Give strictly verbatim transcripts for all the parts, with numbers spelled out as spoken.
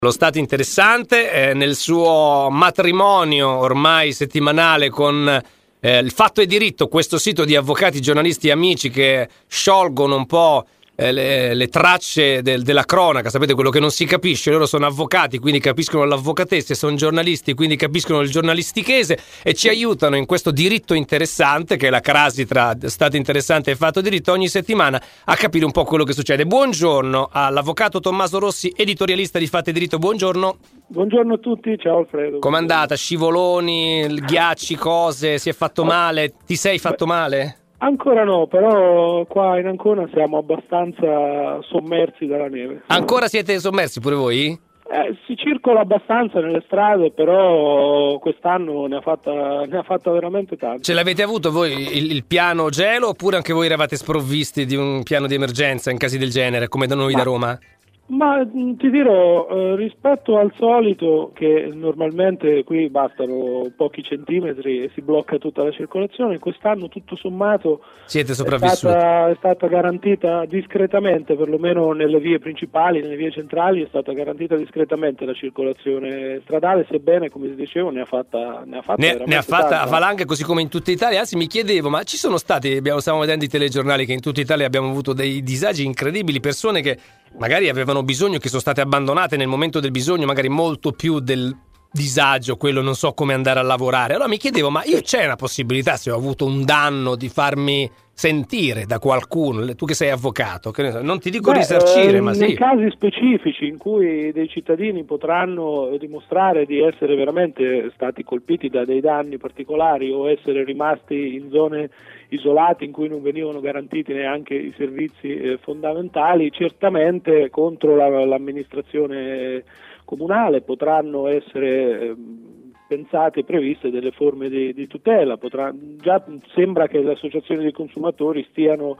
Lo Stato interessante eh, nel suo matrimonio ormai settimanale con eh, il Fatto e Diritto, questo sito di avvocati, giornalisti e amici che sciolgono un po' eh, le, le tracce del, della cronaca. Sapete quello che non si capisce? Loro sono avvocati, quindi capiscono l'avvocatessa, e sono giornalisti, quindi capiscono il giornalistichese, e ci aiutano in questo diritto interessante, che è la crasi tra Stato interessante e Fatto e Diritto, ogni settimana a capire un po' quello che succede. Buongiorno all'avvocato Tommaso Rossi, editorialista di Fatto e Diritto. Buongiorno. Buongiorno a tutti, ciao Alfredo. Com'è andata? Scivoloni, ghiacci, cose? Si è fatto male? Ti sei fatto male? Ancora no, però qua in Ancona siamo abbastanza sommersi dalla neve. Ancora siete sommersi pure voi? Eh, si circola abbastanza nelle strade, però quest'anno ne ha fatta, ne ha fatta veramente tanto. Ce l'avete avuto voi il, il piano gelo, oppure anche voi eravate sprovvisti di un piano di emergenza in casi del genere, come da noi Ma... da Roma? Ma ti dirò, eh, rispetto al solito, che normalmente qui bastano pochi centimetri e si blocca tutta la circolazione, quest'anno tutto sommato siete è sopravvissuti. stata, è stata garantita discretamente, perlomeno nelle vie principali, nelle vie centrali, è stata garantita discretamente la circolazione stradale, sebbene, come ti dicevo, ne ha fatta ne ha fatta, ne, ne ha fatta tanta. a valanga, così come in tutta Italia. Anzi, mi chiedevo, ma ci sono stati, abbiamo, stiamo vedendo i telegiornali, che in tutta Italia abbiamo avuto dei disagi incredibili, persone che magari avevano bisogno, che sono state abbandonate nel momento del bisogno, magari molto più del disagio, quello non so come andare a lavorare. Allora mi chiedevo, ma io c'è una possibilità, se ho avuto un danno, di farmi sentire da qualcuno? Tu che sei avvocato, che non ti dico Beh, risarcire, eh, ma nei sì. casi specifici in cui dei cittadini potranno dimostrare di essere veramente stati colpiti da dei danni particolari o essere rimasti in zone isolate in cui non venivano garantiti neanche i servizi eh, fondamentali, certamente contro la, l'amministrazione comunale potranno essere eh, pensate e previste delle forme di, di tutela. Potrà, già sembra che le associazioni dei consumatori stiano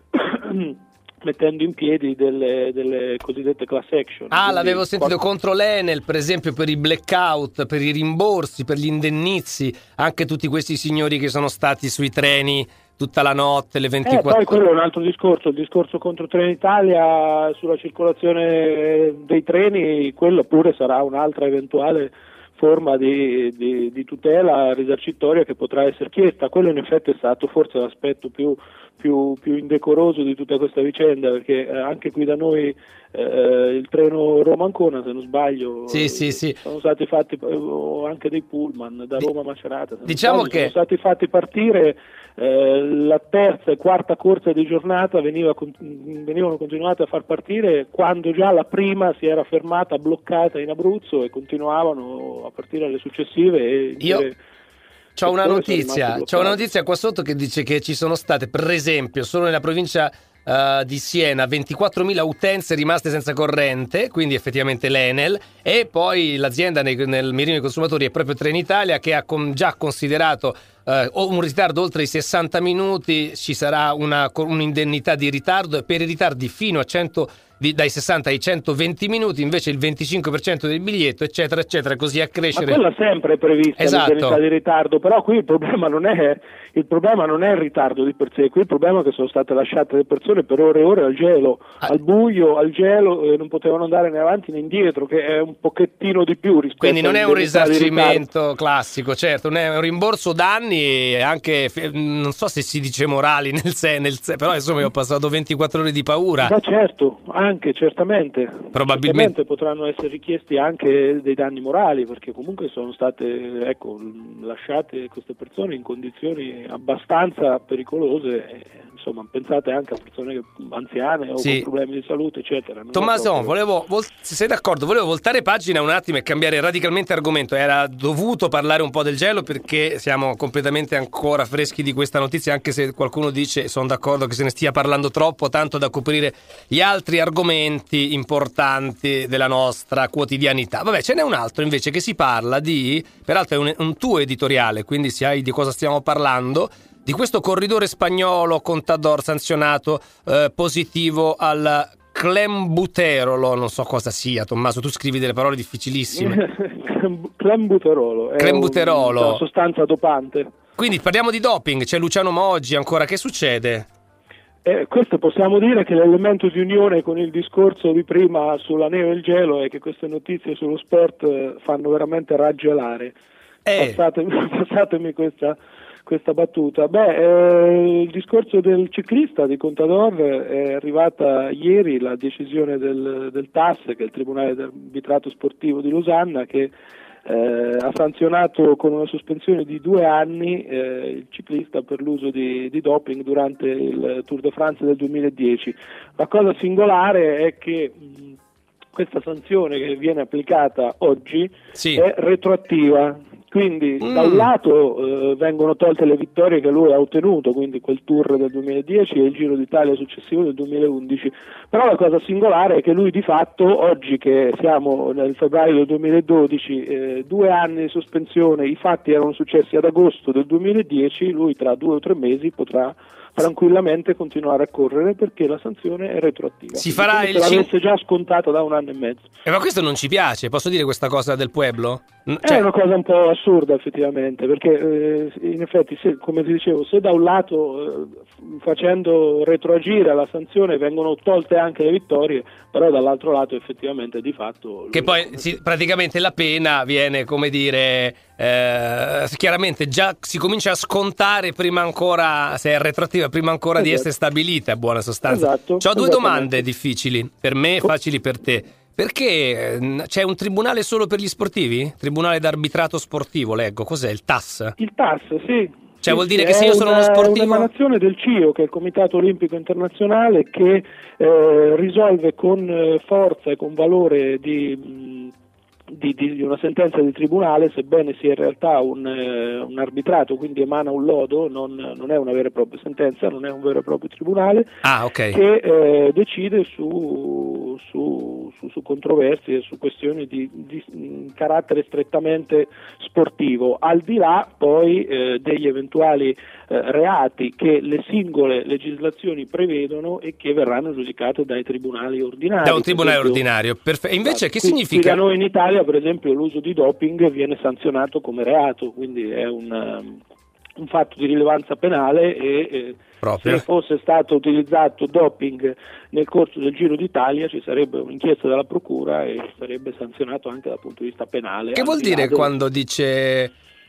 mettendo in piedi delle, delle cosiddette class action. Ah, l'avevo sentito quando... contro l'Enel, per esempio, per i blackout, per i rimborsi, per gli indennizi, anche tutti questi signori che sono stati sui treni tutta la notte, le ventiquattro ore. Eh, poi quello è un altro discorso, il discorso contro Trenitalia sulla circolazione dei treni, quello pure sarà un'altra eventuale forma di, di, di tutela risarcitoria che potrà essere chiesta. Quello in effetti è stato forse l'aspetto più, più, più indecoroso di tutta questa vicenda, perché eh, anche qui da noi eh, il treno Roma-Ancona, se non sbaglio, sì, sì, sì. sono stati fatti eh, anche dei pullman da Roma a Macerata, diciamo sbaglio, che sono stati fatti partire. Eh, la terza e quarta corsa di giornata veniva, venivano continuate a far partire quando già la prima si era fermata, bloccata in Abruzzo, e continuavano a partire le successive. E io c'ho una notizia, c'ho una notizia qua sotto che dice che ci sono state, per esempio, solo nella provincia Uh, di Siena, ventiquattromila utenze rimaste senza corrente, quindi effettivamente l'Enel, e poi l'azienda nel, nel mirino dei consumatori è proprio Trenitalia, che ha con, già considerato uh, un ritardo oltre i sessanta minuti, ci sarà una, un'indennità di ritardo, e per i ritardi fino a cento, di, dai sessanta ai centoventi minuti invece il venticinque per cento del biglietto, eccetera eccetera, così a crescere. Ma quella sempre è prevista, esatto, l'indennità di ritardo, però qui il problema non è il problema non è il ritardo di per sé, qui il problema è che sono state lasciate le persone per ore e ore al gelo, ah. al buio, al gelo, e non potevano andare né avanti né indietro, che è un pochettino di più rispetto. Quindi non è un risarcimento classico, certo, non è un rimborso danni, e anche, non so se si dice morali nel sé, nel sé, però insomma io ho passato ventiquattro ore di paura. Ma certo, anche certamente, probabilmente certamente potranno essere richiesti anche dei danni morali, perché comunque sono state, ecco, lasciate queste persone in condizioni abbastanza pericolose, e, insomma, pensate anche a persone anziane o sì. con problemi di salute, eccetera. Non Tommaso, proprio... volevo, vol- se sei d'accordo, volevo voltare pagina un attimo e cambiare radicalmente argomento. Era dovuto parlare un po' del gelo, perché siamo completamente ancora freschi di questa notizia, anche se qualcuno dice, sono d'accordo, che se ne stia parlando troppo, tanto da coprire gli altri argomenti importanti della nostra quotidianità. Vabbè, ce n'è un altro invece che si parla di, peraltro è un, un tuo editoriale, quindi sai di cosa stiamo parlando, di questo corridore spagnolo Contador sanzionato eh, positivo al clenbuterolo, non so cosa sia. Tommaso, tu scrivi delle parole difficilissime. Clenbuterolo è clenbuterolo. una sostanza dopante. Quindi parliamo di doping, c'è Luciano Moggi ancora, che succede? Eh, questo possiamo dire che l'elemento di unione con il discorso di prima sulla neve e il gelo è che queste notizie sullo sport eh, fanno veramente raggelare. Eh. Passatemi, passatemi questa, questa battuta. Beh, eh, il discorso del ciclista di Contador è arrivata ieri la decisione del, del T A S, che è il Tribunale d'Arbitrato Sportivo di Losanna, che Eh, ha sanzionato con una sospensione di due anni eh, il ciclista per l'uso di, di doping durante il Tour de France del duemiladieci. La cosa singolare è che mh, questa sanzione che viene applicata oggi sì. è retroattiva, quindi mm. da un lato eh, vengono tolte le vittorie che lui ha ottenuto, quindi quel Tour del duemiladieci e il Giro d'Italia successivo del duemilaundici, però la cosa singolare è che lui di fatto oggi, che siamo nel febbraio del duemiladodici, eh, due anni di sospensione, i fatti erano successi ad agosto del duemiladieci, lui tra due o tre mesi potrà tranquillamente continuare a correre perché la sanzione è retroattiva. Si farà se il l'avesse cin- già scontata da un anno e mezzo. Eh, ma questo non ci piace, posso dire questa cosa del pueblo? N- È cioè... una cosa un po' assurda effettivamente, perché eh, in effetti, se, come ti dicevo, se da un lato eh, facendo retroagire la sanzione vengono tolte anche le vittorie, però dall'altro lato effettivamente di fatto... Che poi si, praticamente la pena viene, come dire, eh, chiaramente già si comincia a scontare prima ancora, se è retroattiva, prima ancora esatto. di essere stabilita, in buona sostanza. Esatto, C'ho due domande difficili, per me facili per te. Perché c'è un tribunale solo per gli sportivi? Tribunale d'arbitrato sportivo, leggo. Cos'è? Il T A S? Il T A S, sì. Cioè sì, vuol dire sì, che se io sono una, uno sportivo... È un'emanazione del C I O, che è il Comitato Olimpico Internazionale, che eh, risolve con eh, forza e con valore di... Mh, Di, di una sentenza di tribunale, sebbene sia in realtà un, eh, un arbitrato, quindi emana un lodo, non, non è una vera e propria sentenza, non è un vero e proprio tribunale, ah, okay. che eh, decide su, su, su, su controversie, su questioni di, di carattere strettamente sportivo, al di là poi eh, degli eventuali eh, reati che le singole legislazioni prevedono e che verranno giudicate dai tribunali ordinari. Da un tribunale esempio, ordinario, perfetto. Invece che qui, significa? Qui da noi in Italia, per esempio, l'uso di doping viene sanzionato come reato, quindi è un, um, un fatto di rilevanza penale e eh, se fosse stato utilizzato doping nel corso del Giro d'Italia ci sarebbe un'inchiesta della procura e sarebbe sanzionato anche dal punto di vista penale. Che vuol dire dove... quando dice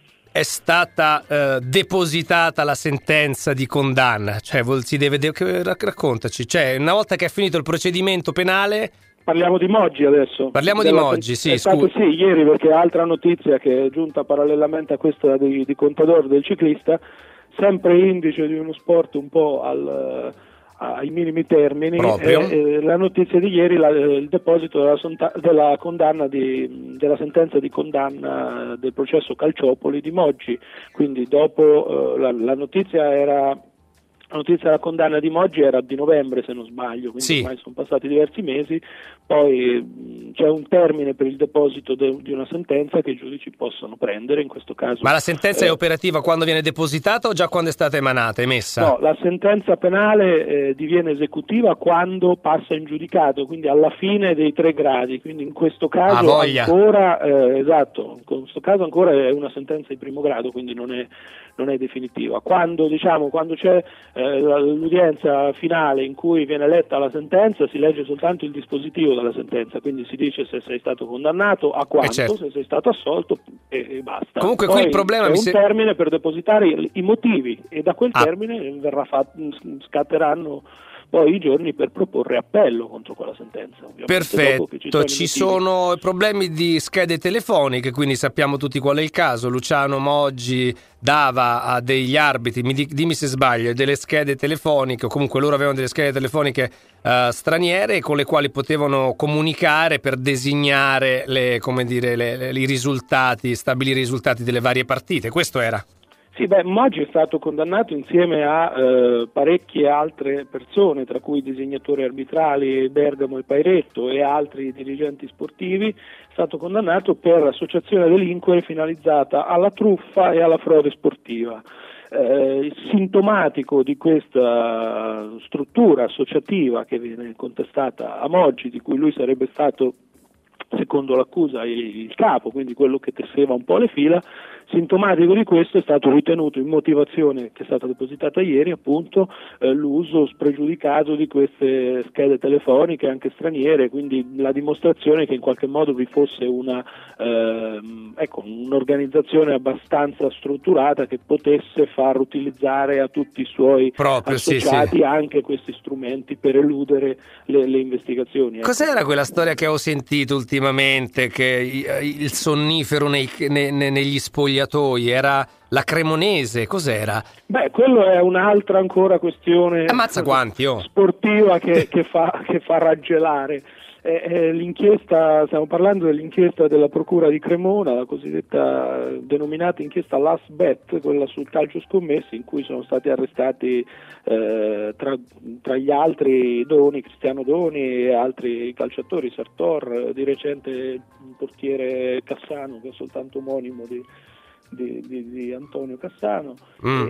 è stata eh, depositata la sentenza di condanna? Cioè vol- si deve de- raccontaci, cioè una volta che è finito il procedimento penale. Parliamo di Moggi adesso. Parliamo di Moggi, sì. È stato sì, ieri, perché altra notizia che è giunta parallelamente a questa di, di Contador, del ciclista, sempre indice di uno sport un po' al, ai minimi termini, proprio. È, è la notizia di ieri, la, il deposito della, sonta, della condanna di, della sentenza di condanna del processo Calciopoli di Moggi. Quindi dopo eh, la, la notizia era... La notizia della condanna di Moggi era di novembre, se non sbaglio, quindi sì. ormai sono passati diversi mesi, poi mh, c'è un termine per il deposito de- di una sentenza che i giudici possono prendere, in questo caso... Ma la sentenza eh, è operativa quando viene depositata o già quando è stata emanata, emessa? No, la sentenza penale eh, diviene esecutiva quando passa in giudicato, quindi alla fine dei tre gradi, quindi in questo caso ancora, eh, esatto, in questo caso ancora è una sentenza di primo grado, quindi non è, non è definitiva. Quando, diciamo, quando c'è eh, l'udienza finale in cui viene letta la sentenza, si legge soltanto il dispositivo della sentenza, quindi si dice se sei stato condannato, a quanto, eh certo. se sei stato assolto e, e basta. Comunque Poi qui il problema c'è mi un se... termine per depositare i, i motivi e da quel ah. termine verrà fatto, scatteranno poi i giorni per proporre appello contro quella sentenza. Perfetto, ci, sono, ci sono problemi di schede telefoniche, quindi sappiamo tutti qual è il caso. Luciano Moggi dava a degli arbitri, mi di, dimmi se sbaglio, delle schede telefoniche, o comunque loro avevano delle schede telefoniche uh, straniere con le quali potevano comunicare per designare le, come dire, le, le, i risultati, stabilire i risultati delle varie partite. Questo era. Sì, beh, Moggi è stato condannato insieme a eh, parecchie altre persone, tra cui disegnatori arbitrali Bergamo e Pairetto e altri dirigenti sportivi. È stato condannato per associazione a delinquere finalizzata alla truffa e alla frode sportiva. Eh, sintomatico di questa struttura associativa che viene contestata a Moggi, di cui lui sarebbe stato, secondo l'accusa, il capo, quindi quello che tesseva un po' le fila, Sintomatico di questo è stato ritenuto in motivazione che è stata depositata ieri appunto eh, l'uso spregiudicato di queste schede telefoniche anche straniere, quindi la dimostrazione che in qualche modo vi fosse una eh, ecco, un'organizzazione abbastanza strutturata che potesse far utilizzare a tutti i suoi Proprio, associati sì, sì. anche questi strumenti per eludere le, le investigazioni. Ecco. Cos'era quella storia che ho sentito ultimamente, che il sonnifero nei, ne, ne, negli spogliatoi era la Cremonese? Cos'era? Beh, quello è un'altra ancora questione Ammazza quanti, oh. sportiva che, che, fa, che fa raggelare. Eh, eh, l'inchiesta, stiamo parlando dell'inchiesta della Procura di Cremona, la cosiddetta denominata inchiesta Last Bet, quella sul calcio scommesse, in cui sono stati arrestati eh, tra, tra gli altri Doni, Cristiano Doni e altri calciatori, Sartor, di recente il portiere Cassano, che è soltanto omonimo di Di, di, di Antonio Cassano mm.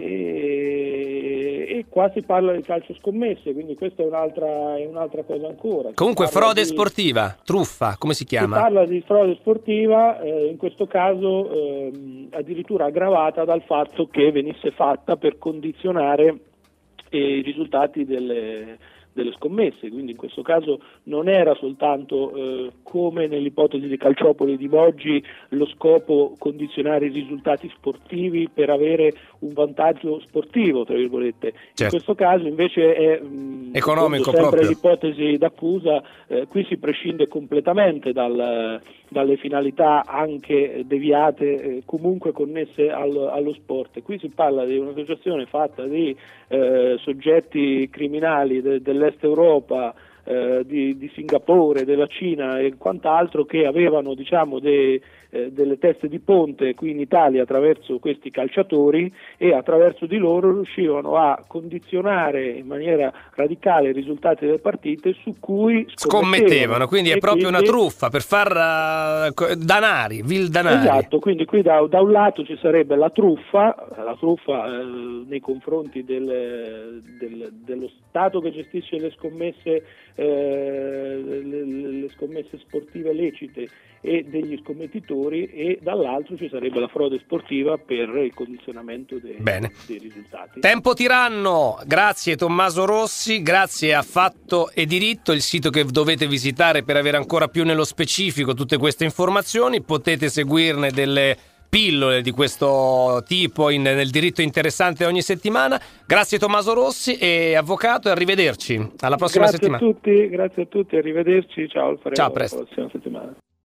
e, e qua si parla di calcio scommesse, quindi questa è un'altra, è un'altra cosa ancora. Comunque frode di, sportiva, truffa, come si chiama? Si parla di frode sportiva, eh, in questo caso eh, addirittura aggravata dal fatto che venisse fatta per condizionare eh, i risultati delle delle scommesse, quindi in questo caso non era soltanto eh, come nell'ipotesi di Calciopoli di Moggi lo scopo condizionare i risultati sportivi per avere un vantaggio sportivo, tra virgolette. Certo. In questo caso invece è mh, economico sempre proprio. L'ipotesi d'accusa, eh, qui si prescinde completamente dal, dalle finalità anche deviate eh, comunque connesse al, allo sport. Qui si parla di un'associazione fatta di eh, soggetti criminali de, dell'Est Europa, eh, di, di Singapore, della Cina e quant'altro, che avevano diciamo dei, eh, delle teste di ponte qui in Italia attraverso questi calciatori e attraverso di loro riuscivano a condizionare in maniera radicale i risultati delle partite su cui scommettevano, scommettevano quindi è proprio quindi, una truffa per far uh, danari, vil danari. Esatto, quindi qui da, da un lato ci sarebbe la truffa, la truffa eh, nei confronti del, del, dello Stato che gestisce le scommesse, eh, le, le scommesse sportive lecite e degli scommettitori, e dall'altro ci sarebbe la frode sportiva per il condizionamento dei, dei risultati. Tempo tiranno, grazie Tommaso Rossi, grazie a Fatto e Diritto, il sito che dovete visitare per avere ancora più nello specifico tutte queste informazioni. Potete seguirne delle pillole di questo tipo in, nel Diritto Interessante ogni settimana. Grazie Tommaso Rossi, e avvocato, e arrivederci alla prossima grazie settimana. Grazie a tutti, grazie a tutti, arrivederci, ciao Alfredo, ciao, a presto. alla prossima settimana.